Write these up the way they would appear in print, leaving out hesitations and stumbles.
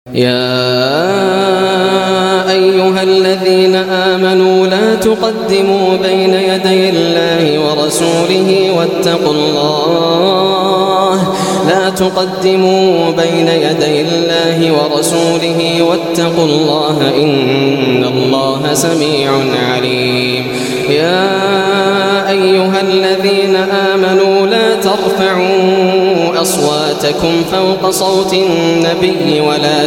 يا أيها الذين آمنوا لا تقدموا بين يدي الله ورسوله واتقوا الله إن الله سميع عليم. يا أيها الذين آمنوا لا ترفعوا أصواتكم فوق صوت النبي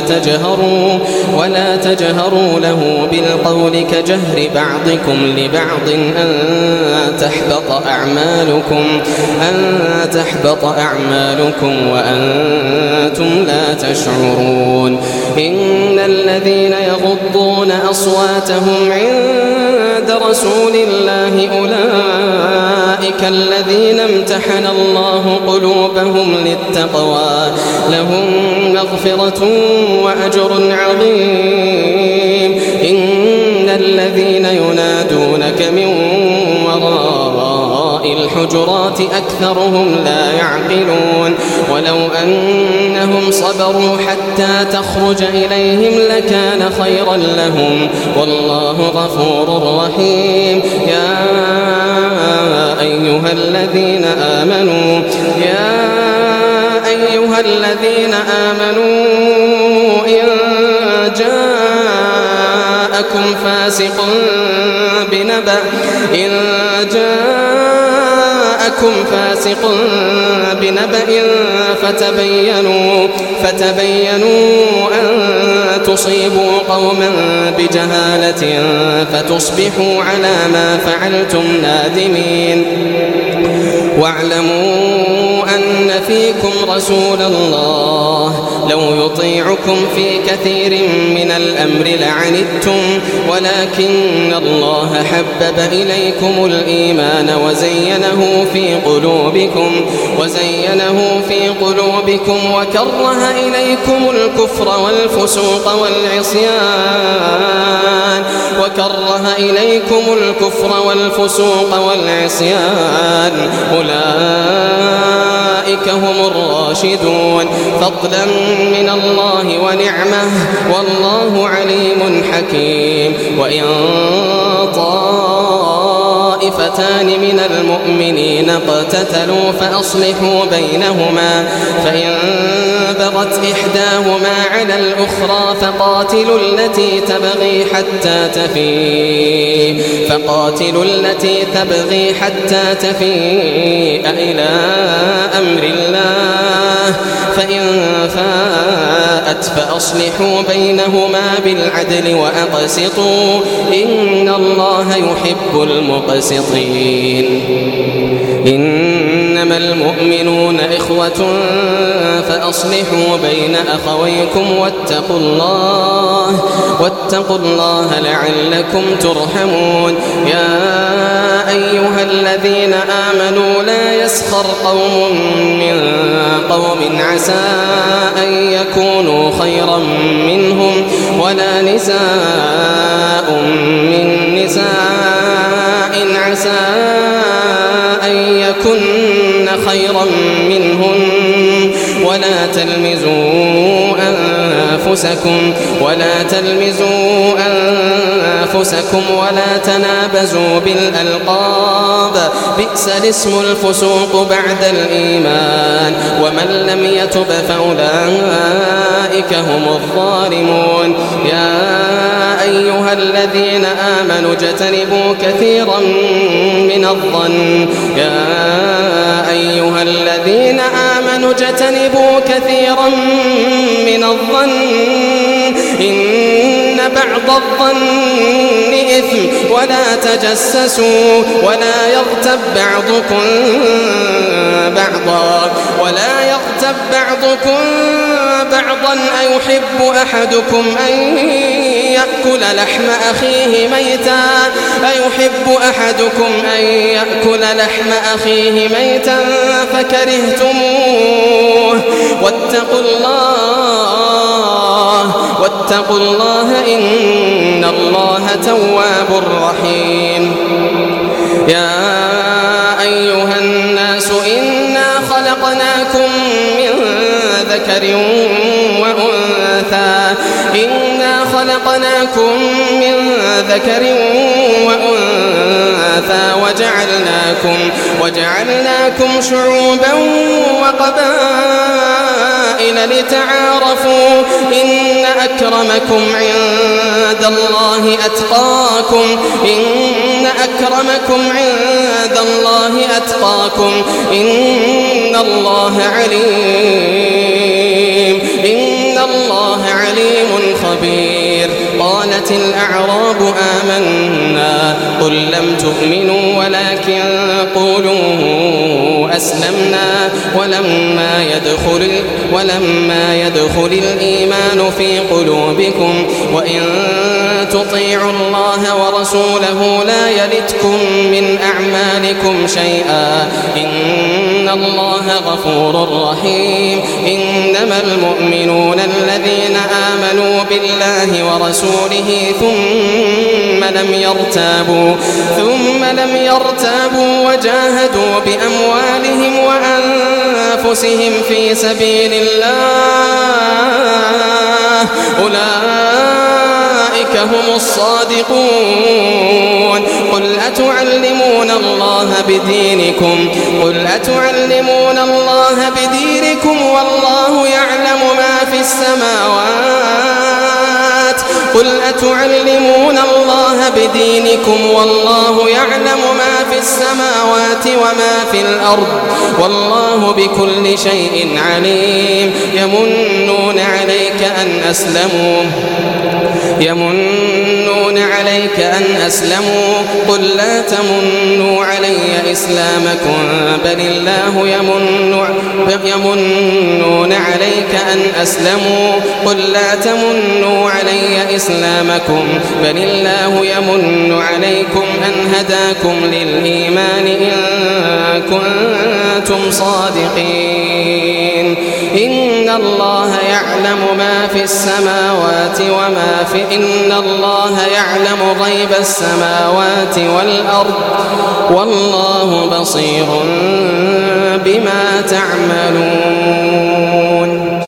ولا تجهروا له بالقول كجهر بعضكم لبعض أن تحبط أعمالكم وأنتم لا تشعرون. إن الذين يغضون أصواتهم عند رسول الله أولئك الذين امتحن الله قلوبهم للتقوى لهم مغفرة وأجر عظيم. إن الذين ينادونك من وراء الحجرات أكثرهم لا يعقلون. ولو أنهم صبروا حتى تخرج إليهم لكان خيرا لهم والله غفور رحيم. يا أيها الذين آمنوا إن جاءكم فاسق بنبأ فتبينوا أن تصيبوا قوما بجهالة فتصبحوا على ما فعلتم نادمين. واعلموا أن فيكم رسول الله لو يطيعكم في كثير من الأمر لعنتم ولكن الله حبب إليكم الإيمان وزينه في قلوبكم وكره إليكم الكفر والفسوق والعصيان أولئك هم الراشدون فضلا من الله ونعمه والله عليم حكيم. وإن طائفتان من المؤمنين اقتتلوا فأصلحوا بينهما فإن بغت إحداهما على الأخرى فقاتلوا التي تبغي حتى تفيء إلى أمر الله فإن فاءت فأصلحوا بينهما بالعدل وأقسطوا إن الله يحب المقسطين. إنما المؤمنون إخوة فأصلحوا بين أخويكم واتقوا الله لعلكم ترحمون. يا أيها الذين آمنوا لا يسخر قوم من قوم عسى أن يكونوا خيرا منهم ولا نساء من نساء عسى أن يكن خيرا منهن ولا تلمزوا أنفسكم ولا تنابزوا بالألقاب بئس الاسم الفسوق بعد الإيمان ومن لم يتب فأولئك هم الظالمون. يا أيها الذين آمنوا اجتنبوا كثيرا من الظن إن بعض الظن إثم ولا تجسسوا ولا يغتب بعضكم بعضا أيحب أحدكم أن يأكل لحم أخيه ميتا فكرهتموه واتقوا الله إن الله تواب رحيم. يا أيها الناس إنا خلقناكم من ذكر وأنثى إنا خلقناكم من ذكر وأنثى وجعلناكم شعوبا وقبائل لتعارفوا إن أكرمكم عند الله أتقاكم إن الله عليم خبير. قالت الأعراب آمنا قل لم تؤمنوا ولكن قولوا أسلمنا ولما يدخل الإيمان في قلوبكم وإن تطيعوا الله ورسوله لا يلتكم من أعمالكم شيئا إن الله غفور رحيم. إنما المؤمنون الذين آمنوا بالله ورسوله ثم لم يرتابوا وجاهدوا بأموالهم وأنفسهم في سبيل الله أولئك هم الصادقون. قل أتعلمون الله بدينكم والله يعلم ما في السماوات وما في الأرض والله بكل شيء عليم. يمنون عليك أن أسلموا قل لا تمنوا علي إسلامكم بل الله يمنون عليك أن أسلموا قل لا تمنوا علي إسلامكم بل الله يمن عليكم أن هداكم للإيمان إن كنتم صادقين. إن الله يعلم ما في السماوات إن الله يعلم غيب السماوات والأرض والله بصير بما تعملون.